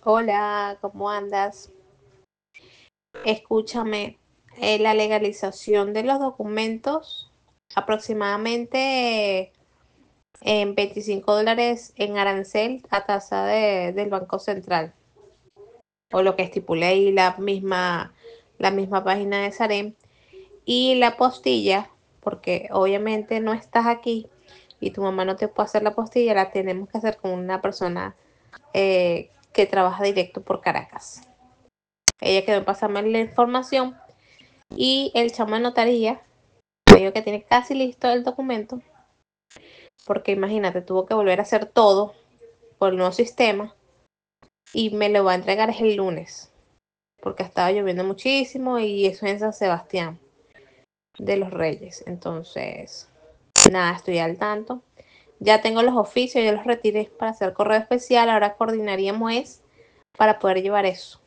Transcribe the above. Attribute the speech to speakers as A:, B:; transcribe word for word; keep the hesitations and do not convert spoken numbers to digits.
A: Hola, ¿cómo andas? Escúchame, eh, la legalización de los documentos aproximadamente en veinticinco dólares en arancel a tasa de- del Banco Central, o lo que estipule ahí la misma, la misma página de Sarem. Y la postilla, porque obviamente no estás aquí y tu mamá no te puede hacer la postilla, la tenemos que hacer con una persona eh, que trabaja directo por Caracas. Ella quedó en pasarme la información y el chamo de notaría me dijo que tiene casi listo el documento, porque imagínate, tuvo que volver a hacer todo por el nuevo sistema y me lo va a entregar es el lunes, porque estaba lloviendo muchísimo y eso es en San Sebastián de los Reyes. Entonces, nada, estoy al tanto. Ya tengo los oficios, ya los retiré para hacer correo especial. Ahora coordinaríamos es para poder llevar eso.